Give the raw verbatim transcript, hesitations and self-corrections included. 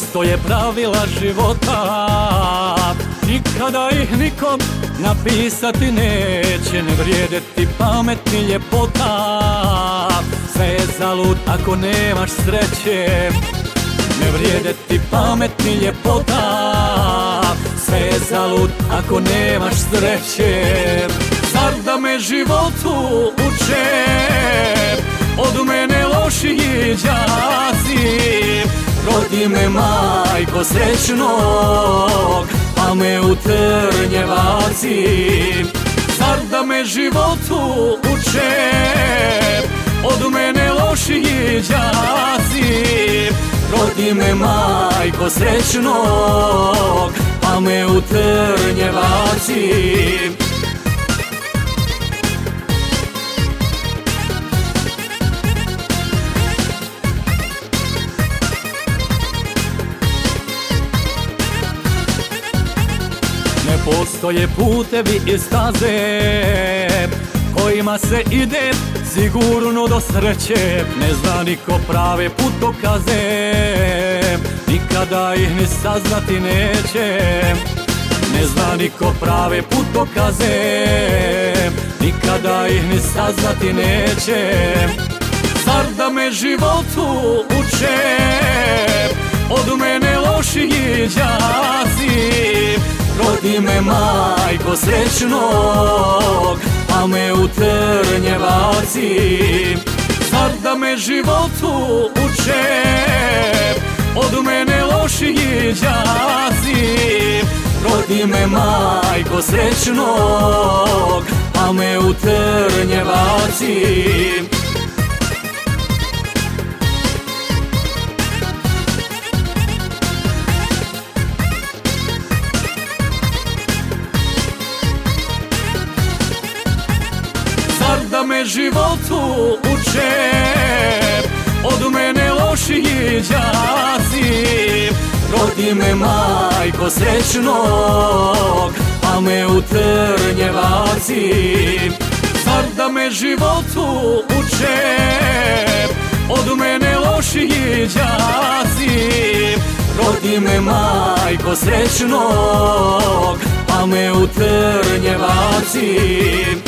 postoje pravila života, nikada ih nikom napisati neće. Ne vrijede ti pamet ni ljepota, sve je zalud ako nemaš sreće. Ne vrijede ti pamet ni ljepota, sve je zalud ako nemaš sreće. Zar da me životu uče, od mene lošiji đaci. Rodi me majko srećnog, pa me u trnje baci. Zar da me životu uče, od mene lošiji đaci. Rodi me majko srećnog, pa me u trnje baci. Ne postoje putevi i staze kojima se ide sigurno do sreće. Ne zna niko prave putokaze, nikada ih ni saznati neće. Ne zna niko prave putokaze, nikada ih ni saznati neće. Zar da me životu uče, od mene lošiji đaci. Rodi me majko srećnog, pa me u trnje baci. Zar da me životu uče, od mene lošiji đaci. Rodi me majko srećnog, pa me u trnje baci. Da me životu uče, od mene lošiji đaci. Rodi me majko srećnog, pa me u trnje baci. Zar da me životu uče, od mene lošiji đaci. Rodi me majko srećnog, pa me u trnje baci.